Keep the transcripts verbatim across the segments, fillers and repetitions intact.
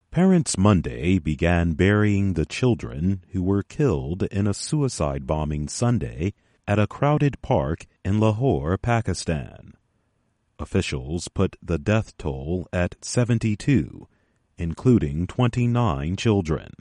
Parents Monday began burying the children who were killed in a suicide bombing Sunday at a crowded park in Lahore, Pakistan. Officials put the death toll at seventy-two, including twenty-nine children.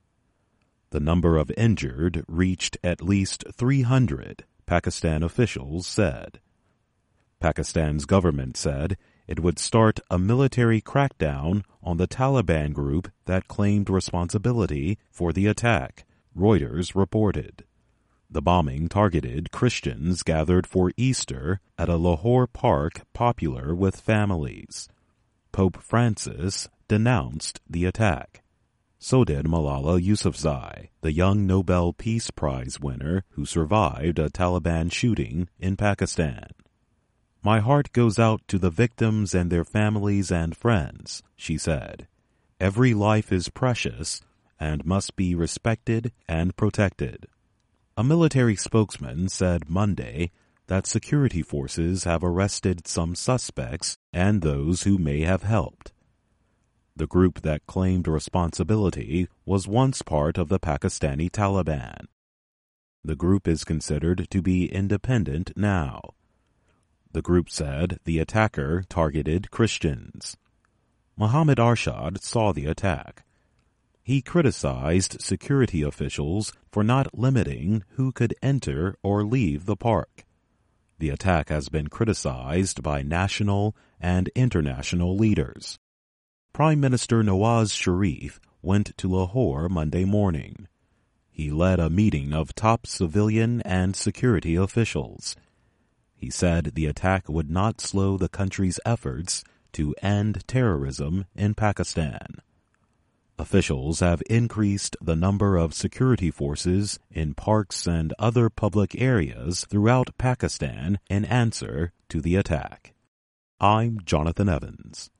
The number of injured reached at least three hundred, Pakistan officials said. Pakistan's government said it would start a military crackdown on the Taliban group that claimed responsibility for the attack, Reuters reported. The bombing targeted Christians gathered for Easter at a Lahore park popular with families. Pope Francis denounced the attack. So did Malala Yousafzai, the young Nobel Peace Prize winner who survived a Taliban shooting in Pakistan. "My heart goes out to the victims and their families and friends," she said. "Every life is precious and must be respected and protected." A military spokesman said Monday that security forces have arrested some suspects and those who may have helped. The group that claimed responsibility was once part of the Pakistani Taliban. The group is considered to be independent now. The group said the attacker targeted Christians. Mohammed Arshad saw the attack. He criticized security officials for not limiting who could enter or leave the park. The attack has been criticized by national and international leaders. Prime Minister Nawaz Sharif went to Lahore Monday morning. He led a meeting of top civilian and security officials. He said the attack would not slow the country's efforts to end terrorism in Pakistan. Officials have increased the number of security forces in parks and other public areas throughout Pakistan in answer to the attack. I'm Jonathan Evans.